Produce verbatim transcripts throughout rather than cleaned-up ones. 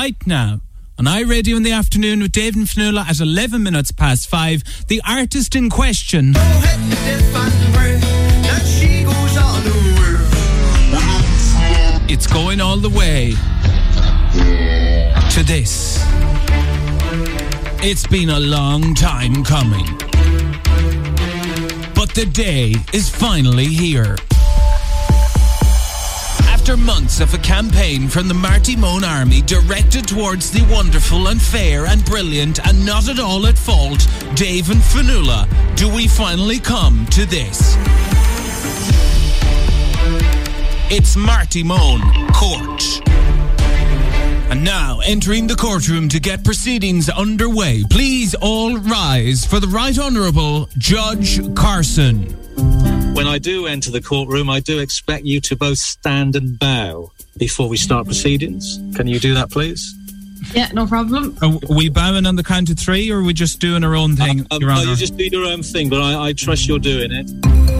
right now, on iRadio in the Afternoon with Dave and Fionnuala at eleven minutes past five, the artist in question. It's going all the way to this. It's been a long time coming, but the day is finally here. After months of a campaign from the Marty Moan Army directed towards the wonderful and fair and brilliant and not at all at fault Dave and Fionnuala, do we finally come to this? It's Marty Moan Court. And now, entering the courtroom to get proceedings underway, please all rise for the Right Honourable Judge Carson. When I do enter the courtroom, I do expect you to both stand and bow before we start proceedings. Can you do that, please? Yeah, no problem. Are we bowing on the count of three, or are we just doing our own thing, uh, um, Your no, Honour? you just do your own thing, but I, I trust you're doing it.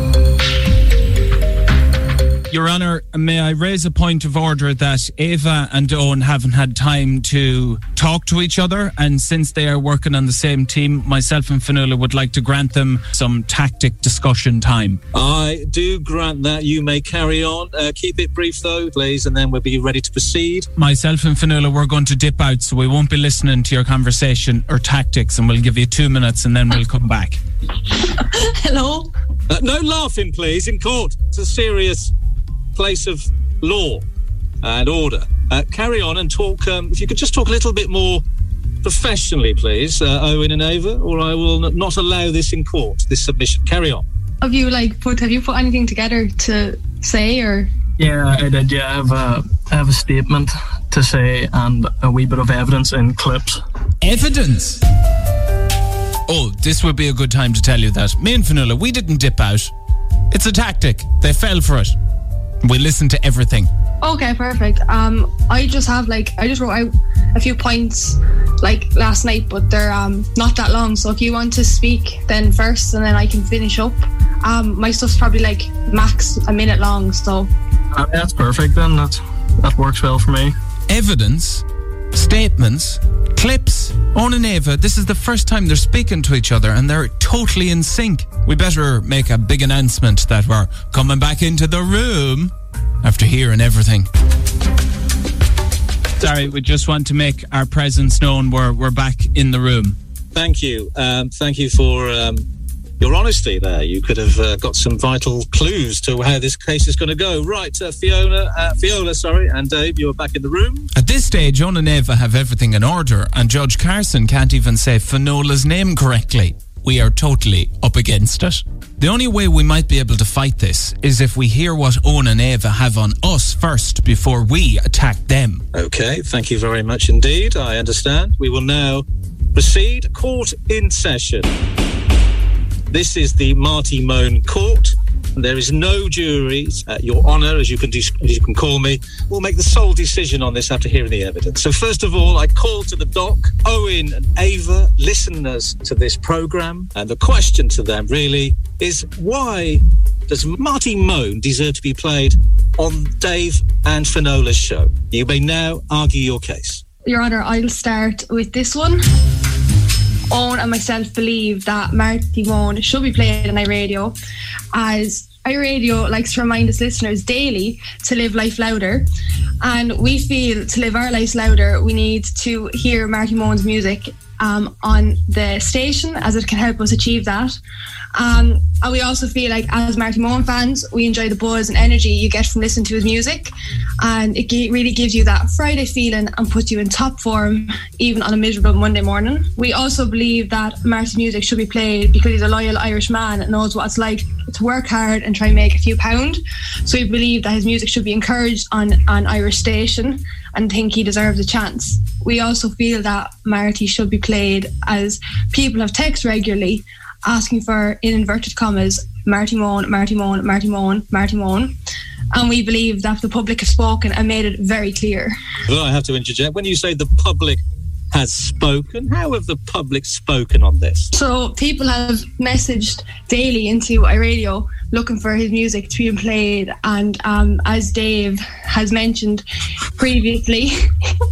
Your Honour, may I raise a point of order that Ava and Owen haven't had time to talk to each other, and since they are working on the same team, myself and Fionnuala would like to grant them some tactic discussion time. I do grant that. You may carry on. Uh, keep it brief, though, please, and then we'll be ready to proceed. Myself and Fionnuala, we're going to dip out, so we won't be listening to your conversation or tactics, and we'll give you two minutes and then we'll come back. Hello? Uh, no laughing, please, in court. It's a serious place of law and order. Uh, carry on and talk. Um, if you could just talk a little bit more professionally, please, uh, Owen and Ava, or I will n- not allow this in court, this submission. Carry on. Have you like put have you put anything together to say, or? Yeah, I did. Yeah, I have a, I have a statement to say and a wee bit of evidence in clips. Evidence? Oh, this would be a good time to tell you that. Me and Fionnuala, we didn't dip out. It's a tactic. They fell for it. We listen to everything. Okay, perfect. Um, I just have like I just wrote out a few points like last night, but they're um not that long. So if you want to speak, then first, and then I can finish up. Um, my stuff's probably like max a minute long. So Uh, that's perfect then. That that works well for me. Evidence, statements, clips. Owen and Ava, this is the first time they're speaking to each other and they're totally in sync. We better make a big announcement that we're coming back into the room after hearing everything. Sorry, we just want to make our presence known. We're, we're back in the room. Thank you. Um, thank you for um, your honesty there. You could have uh, got some vital clues to how this case is going to go. Right, uh, Fiona, uh, Fionnuala, sorry, and Dave, you're back in the room. At this stage, Owen and Ava have everything in order, and Judge Carson can't even say Fionnuala's name correctly. We are totally up against it. The only way we might be able to fight this is if we hear what Owen and Ava have on us first before we attack them. Okay, thank you very much indeed. I understand. We will now proceed. Court in session. This is the Marty Moan Court. There is no jury. Uh, Your Honour, as you can do, as you can call me, will make the sole decision on this after hearing the evidence. So first of all, I call to the dock Owen and Ava, listeners to this programme, and the question to them really is, why does Marty Moan deserve to be played on Dave and Fionnuala's show? You may now argue your case. Your Honour, I'll start with this one. Owen and myself believe that Marty Moan should be played on iRadio, as iRadio likes to remind its listeners daily to live life louder, and we feel to live our lives louder we need to hear Marty Moan's music um, on the station, as it can help us achieve that. Um, and we also feel like, as Marty Moan fans, we enjoy the buzz and energy you get from listening to his music, and it g- really gives you that Friday feeling and puts you in top form even on a miserable Monday morning. We also believe that Marty's music should be played because he's a loyal Irish man and knows what it's like to work hard and try and make a few pound. So we believe that his music should be encouraged on an Irish station and think he deserves a chance. We also feel that Marty should be played as people have text regularly asking for, in inverted commas, Marty Moan, Marty Moan, Marty Moan, Marty Moan. And we believe that the public have spoken and made it very clear. Well, I have to interject. When you say the public has spoken, how have the public spoken on this? So people have messaged daily into iRadio looking for his music to be played, and um, as Dave has mentioned previously,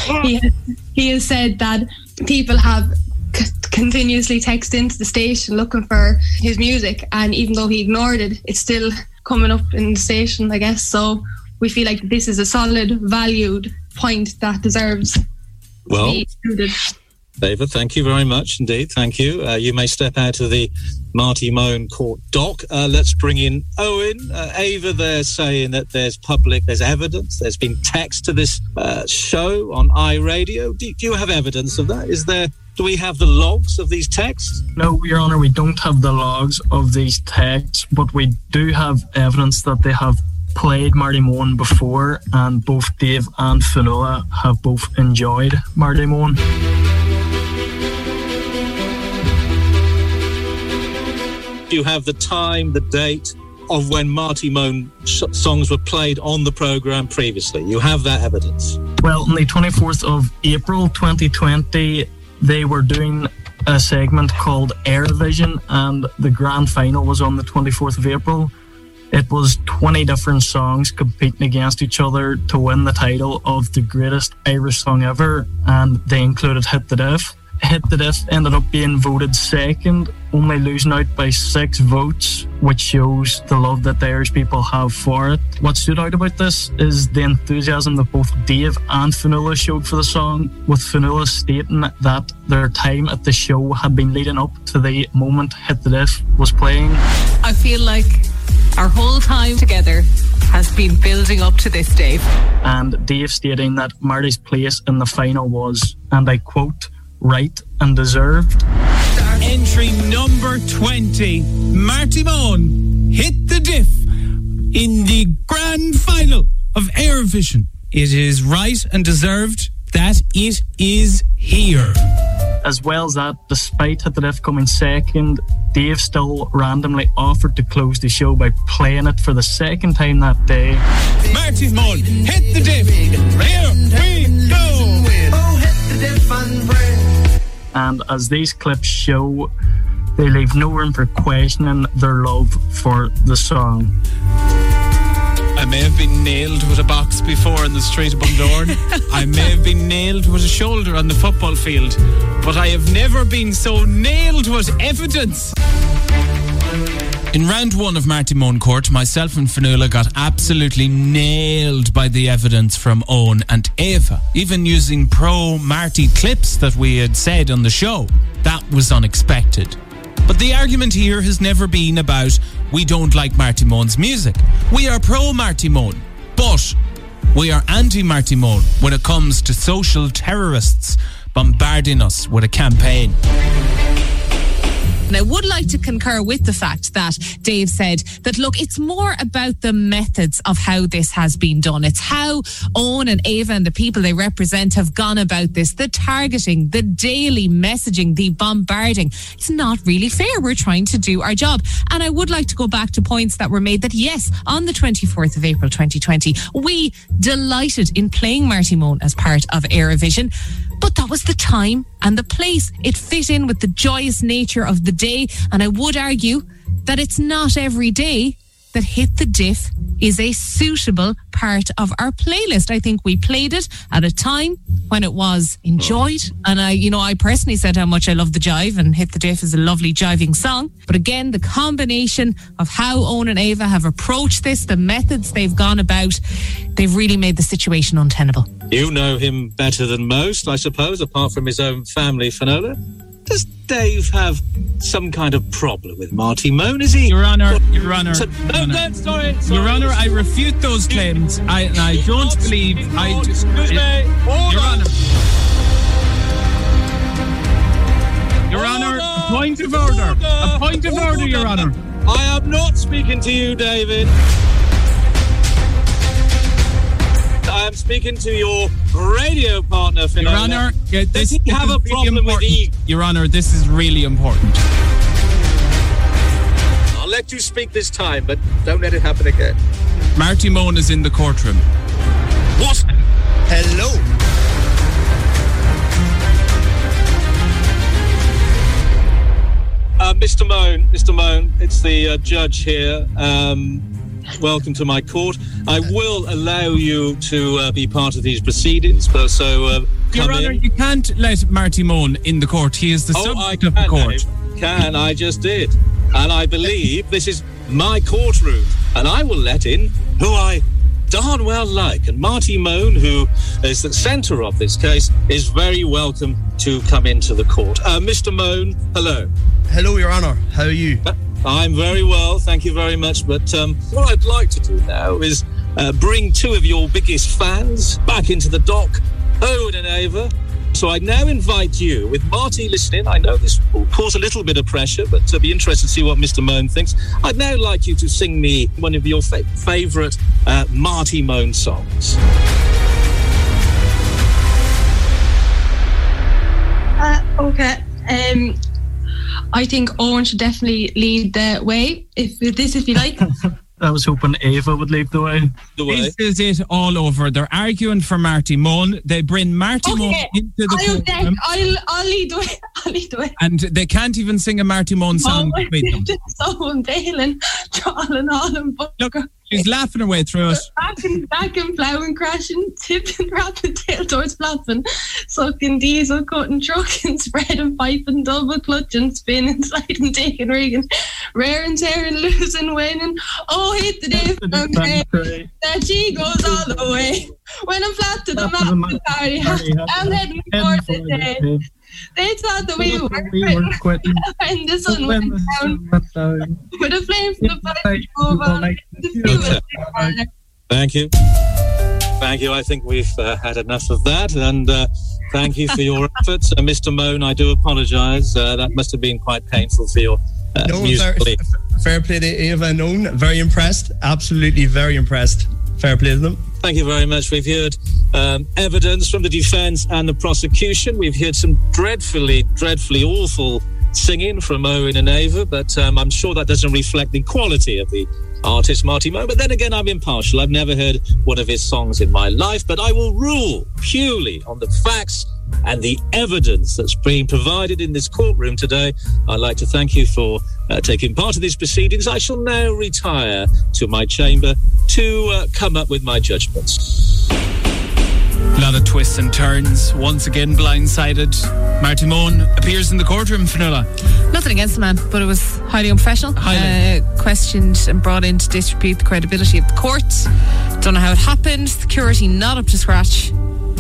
he, he has said that people have c- continuously texted into the station looking for his music, and even though he ignored it, it's still coming up in the station, I guess. So we feel like this is a solid, valued point that deserves well, to be included. David, thank you very much indeed. Thank you. Uh, you may step out of the Marty Moan court dock. Uh, let's bring in Owen. Uh, Ava there saying that there's public, there's evidence, there's been text to this uh, show on iRadio. Do, do you have evidence of that? Is there, do we have the logs of these texts? No, Your Honour, we don't have the logs of these texts, but we do have evidence that they have played Marty Moan before, and both Dave and Fionnuala have both enjoyed Marty Moan. Do you have the time, the date of when Marty Moan sh- songs were played on the programme previously? You have that evidence? Well, on the twenty-fourth of April twenty twenty, they were doing a segment called Airvision, and the grand final was on the twenty-fourth of April. It was twenty different songs competing against each other to win the title of the greatest Irish song ever, and they included Hit the Diff. Hit the Diff ended up being voted second, only losing out by six votes, which shows the love that the Irish people have for it. What stood out about this is the enthusiasm that both Dave and Fionnuala showed for the song, with Fionnuala stating that their time at the show had been leading up to the moment Hit the Diff was playing. I feel like our whole time together has been building up to this day. And Dave stating that Marty's place in the final was, and I quote, right and deserved. Entry number twenty, Marty Moan, Hit the Diff in the grand final of Airvision. It is right and deserved that it is here. As well as that, despite Hit the Diff coming second, Dave still randomly offered to close the show by playing it for the second time that day. Marty Moan, Hit the Diff, here we go. Oh, hit the diff and pray. And as these clips show, they leave no room for questioning their love for the song. I may have been nailed with a box before in the street of Bundoran. I may have been nailed with a shoulder on the football field, but I have never been so nailed with evidence. In round one of Marty Moan Court, myself and Fionnuala got absolutely nailed by the evidence from Owen and Ava, even using pro-Marty clips that we had said on the show. That was unexpected. But the argument here has never been about we don't like Marty Moan's music. We are pro-Marty Moan, but we are anti-Marty Moan when it comes to social terrorists bombarding us with a campaign. And I would like to concur with the fact that Dave said that, look, it's more about the methods of how this has been done. It's how Owen and Ava and the people they represent have gone about this. The targeting, the daily messaging, the bombarding. It's not really fair. We're trying to do our job. And I would like to go back to points that were made that, yes, on the twenty-fourth of April twenty twenty, we delighted in playing Marty Moan as part of Airvision. But that was the time and the place. It fit in with the joyous nature of the day. And I would argue that it's not every day that Hit the Diff is a suitable part of our playlist. I think we played it at a time when it was enjoyed. And I, you know, I personally said how much I love the jive, and Hit the Diff is a lovely jiving song. But again, the combination of how Owen and Ava have approached this, the methods they've gone about, they've really made the situation untenable. You know him better than most, I suppose, apart from his own family, Fionnuala. Does Dave have some kind of problem with Marty Moan? Is he? Your Honour, Your Honour, So, no, no, sorry, sorry. Your Honour, I refute those claims. I, I don't believe. I do, Excuse me. Hold Your on. Honour. Your Honour, a point of order. A point of order, Your Honour. I am not speaking to you, David. I am speaking to your radio partner, Your Fionnuala. Honour, yeah, this, Does he this have is a really problem with important. ego? Your Honour, this is really important. I'll let you speak this time, but don't let it happen again. Marty Moan is in the courtroom. What? Hello. Uh, Mister Moan, Mister Moan, it's the uh, judge here. Um, welcome to my court. I will allow you to uh, be part of these proceedings, but so uh, Your Honour, you can't let Marty Moan in the court. He is the oh, subject I of the can, court. I can, I just did. And I believe this is my courtroom, and I will let in who I darn well like. And Marty Moan, who is the centre of this case, is very welcome to come into the court. Uh, Mister Moan, hello. Hello, Your Honour. How are you? Uh, I'm very well, thank you very much. But um, what I'd like to do now is uh, bring two of your biggest fans back into the dock, Owen and Ava. So I now invite you, with Marty listening, I know this will cause a little bit of pressure, but to be interested to see what Mister Moan thinks, I'd now like you to sing me one of your fa- favourite uh, Marty Moan songs. Uh, okay. Um, I think Owen should definitely lead the way. If with this, if you like. I was hoping Ava would lead the way. The way. This is it all over. They're arguing for Marty Moan. They bring Marty Okay, Moan into the I'll, courtroom, I'll, I'll lead the way. I'll lead the way. and they can't even sing a Marty Moan song Oh, between them. so I'm bailing, trawling all and Look, she's laughing her way through it. back and back and ploughing, crashing, tipping, rapping, tail towards flapping, sucking diesel, cutting, trucking, spreading, piping, double clutching, spinning, sliding, taking, rigging, raring, tearing, losing, winning. Oh, hit the diff, okay. That she goes all the way. When I'm flat to the map, the party, I'm heading for the day. They thought that we were quitting when the sun went down. With a flame from the fire over the fuel. Thank you. Thank you. I think we've uh, had enough of that. And uh, thank you for your efforts. Uh, Mister Moan, I do apologise. Uh, that must have been quite painful for your uh, No, fair, musically. fair play to Ava and Owen. Very impressed. Absolutely very impressed. Fair play to them. Thank you very much. We've heard um, evidence from the defence and the prosecution. We've heard some dreadfully, dreadfully awful singing from Owen and Ava, but um, I'm sure that doesn't reflect the quality of the artist Marty Moan. But then again, I'm impartial. I've never heard one of his songs in my life, but I will rule purely on the facts and the evidence that's being provided in this courtroom today. I'd like to thank you for uh, taking part in these proceedings. I shall now retire to my chamber to uh, come up with my judgments. A lot of twists and turns. Once again, blindsided. Marty Moan appears in the courtroom, Fionnuala. Nothing against the man, but it was highly unprofessional. Highly. Uh, questioned and brought in to disrepute the credibility of the court. Don't know how it happened. Security not up to scratch.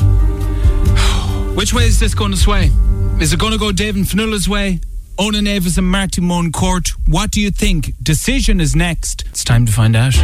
Which way is this going to sway? Is it going to go David Fionnuala's way? Owen Navis and Marty Moan court. What do you think? Decision is next. It's time to find out.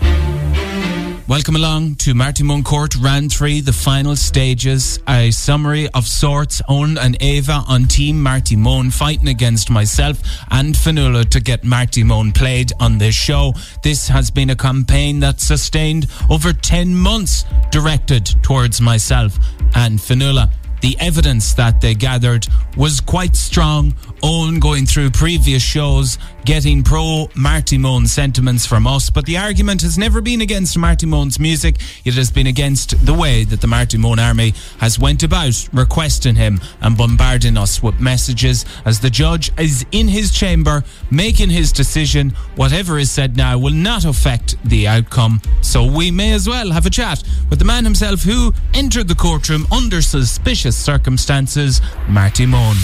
Welcome along to Marty Moan Court, round three, the final stages. A summary of sorts. Owen and Ava on Team Marty Moan fighting against myself and Fionnuala to get Marty Moan played on this show. This has been a campaign that's sustained over ten months, directed towards myself and Fionnuala. The evidence that they gathered was quite strong. Owen going through previous shows, getting pro Marty Moan sentiments from us, but the argument has never been against Marty Moan's music. It has been against the way that the Marty Moan army has went about requesting him and bombarding us with messages. As the judge is in his chamber making his decision, whatever is said now will not affect the outcome, so we may as well have a chat with the man himself who entered the courtroom under suspicious circumstances, Marty Moan.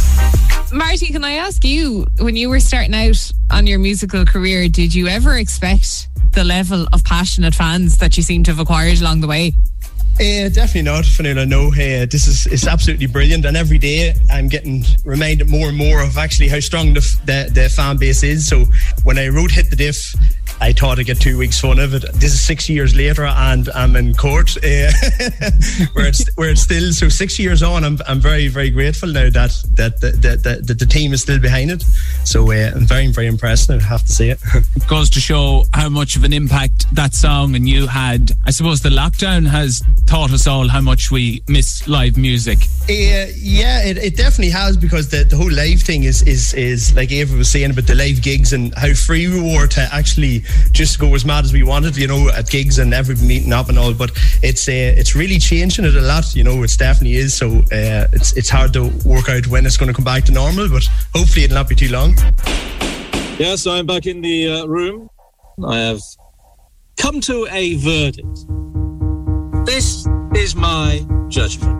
Marty, can I ask you, when you were starting out on your musical career, did you ever expect the level of passionate fans that you seem to have acquired along the way? Uh, definitely not, Fionnuala. No, uh, this is it's absolutely brilliant, and every day I'm getting reminded more and more of actually how strong the, the the fan base is. So when I wrote "Hit the Diff," I thought I'd get two weeks fun of it. This is six years later, and I'm in court, uh, where it's where it's still. So six years on, I'm I'm very very grateful now that that that that, that the team is still behind it. So uh, I'm very very impressed. I have to say it. It goes to show how much of an impact that song and you had. I suppose the lockdown has taught us all how much we miss live music. Uh, yeah, it, it definitely has, because the, the whole live thing is, is is like Ava was saying about the live gigs and how free we were to actually just go as mad as we wanted, you know, at gigs and every meeting up and all. But it's uh, it's really changing it a lot, you know. It definitely is. So uh, it's it's hard to work out when it's going to come back to normal, but hopefully it'll not be too long. Yes, I'm back in the uh, room. I have come to a verdict. This is my judgment.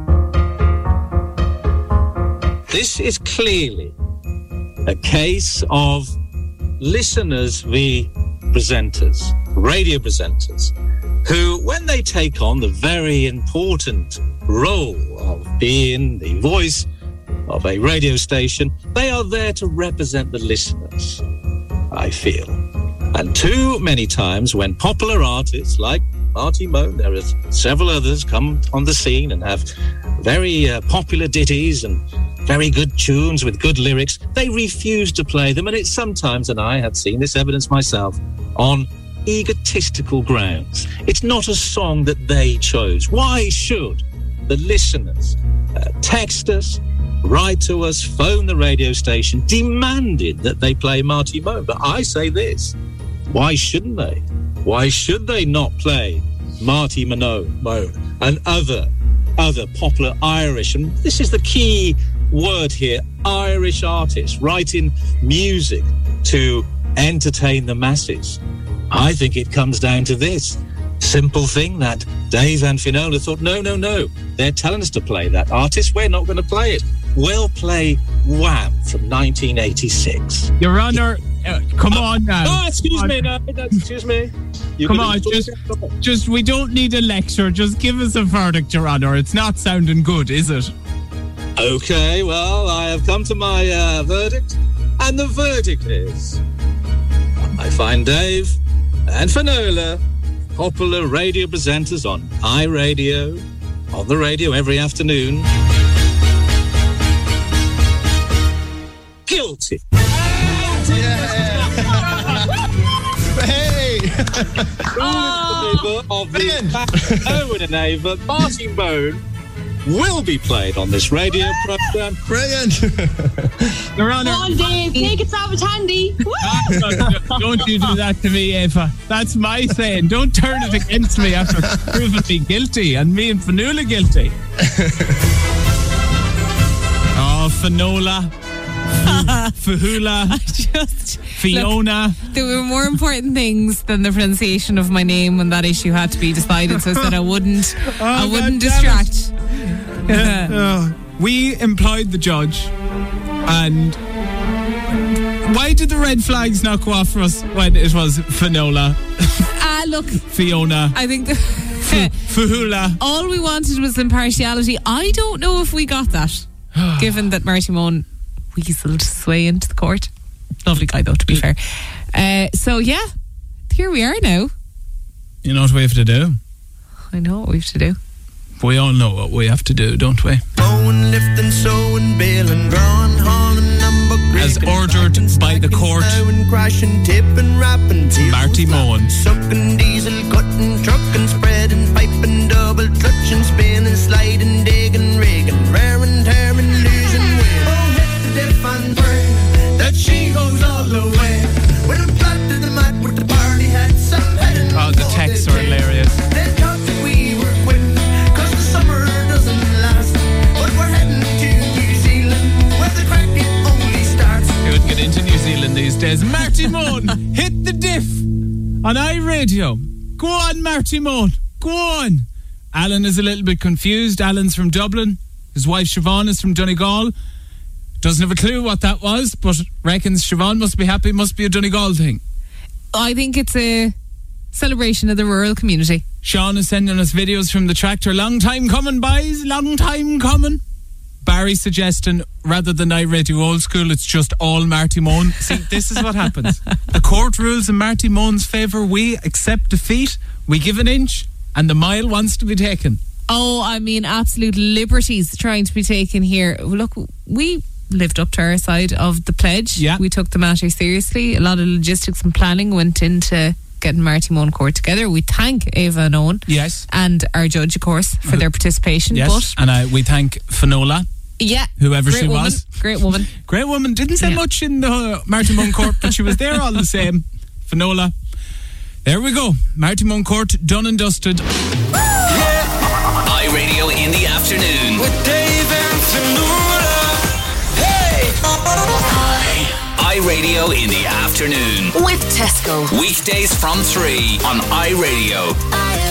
This is clearly a case of listeners v presenters, radio presenters, who, when they take on the very important role of being the voice of a radio station, they are there to represent the listeners, I feel. And too many times when popular artists like Marty Moan, there are several others come on the scene and have very uh, popular ditties and very good tunes with good lyrics, they refuse to play them. And it's sometimes, and I have seen this evidence myself, on egotistical grounds. It's not a song that they chose. Why should the listeners uh, text us, write to us, phone the radio station, demanded that they play Marty Moan? But I say this, why shouldn't they? Why should they not play Marty Moan and other, other popular Irish, and this is the key word here, Irish artists writing music to entertain the masses? I think it comes down to this simple thing that Dave and Finola thought, no, no, no, they're telling us to play that artist, we're not going to play it. We'll play Wham from nineteen eighty-six. Your Honour, uh, come oh, on now. Oh, excuse me, no, excuse me. You come on, just, just, we don't need a lecture. Just give us a verdict, Your Honour. It's not sounding good, is it? Okay, well, I have come to my uh, verdict, and the verdict is I find Dave and Finola, popular radio presenters on iRadio, on the radio every afternoon, guilty. Hey! Oh. Of the Owen and Ava, Marty Moan will be played on this radio programme. Brilliant! Your Honour. Come on, Dave, take it off, it's handy. Don't you do that to me, Ava. That's my saying. Don't turn it against me after proving me guilty and me and Finola guilty. Oh, Finola. Fahula. I just Fiona. Look, there were more important things than the pronunciation of my name when that issue had to be decided, so I said I wouldn't oh, I wouldn't God distract. Yeah. uh, we employed the judge, and why did the red flags not go off for us when it was Finola? Ah, uh, look, Fiona. I think the Fahula. All we wanted was impartiality. I don't know if we got that, given that Marty Moan weaseled his way into the court. Lovely guy, though, to be fair. Uh, so, yeah, here we are now. You know what we have to do? I know what we have to do. We all know what we have to do, don't we? Mowing, lifting, sowing, baling, drawing, hauling, number, as ordered by the court. Crashing, tipping, rapping, Marty Moan. Sucking, diesel, cutting, trucking, spreading, piping, double clutching, spinning, sliding, digging, rigging, raring, tearing, losing weight. Oh, hit the diff and pray that she goes all the way. When I'm flat to the mat with the party hats, I'm heading. Oh, the texts are hilarious. They thought that we were quitting, cause the summer doesn't last. But we're heading to New Zealand, where the cracking only starts. You wouldn't get into New Zealand these days. Marty Moan, hit the diff on iRadio. Go on, Marty Moan. Go on. Alan is a little bit confused. Alan's from Dublin. His wife Siobhan is from Donegal. Doesn't have a clue what that was, but reckons Siobhan must be happy. Must be a Donegal thing. I think it's a celebration of the rural community. Sean is sending us videos from the tractor. Long time coming, boys. Long time coming. Barry suggesting rather than iRadio old school, it's just all Marty Moan. See, this is what happens. The court rules in Marty Moan's favour. We accept defeat. We give an inch, and the mile wants to be taken. Oh, I mean, absolute liberties trying to be taken here. Look, we lived up to our side of the pledge. Yeah. We took the matter seriously. A lot of logistics and planning went into getting Marty Moan Court together. We thank Ava and Owen. Yes. And our judge, of course, for their participation. Yes. But and I, we thank Finola. Yeah. Whoever Great she woman. was. Great woman. Great woman. Didn't say Yeah. much in the Marty Moan Court, but she was there all the same. Finola. There we go. Marty Moan Court, done and dusted. iRadio in the afternoon. With Dave and Finola. Hey! iRadio in the afternoon. With Tesco. Weekdays from three on iRadio. I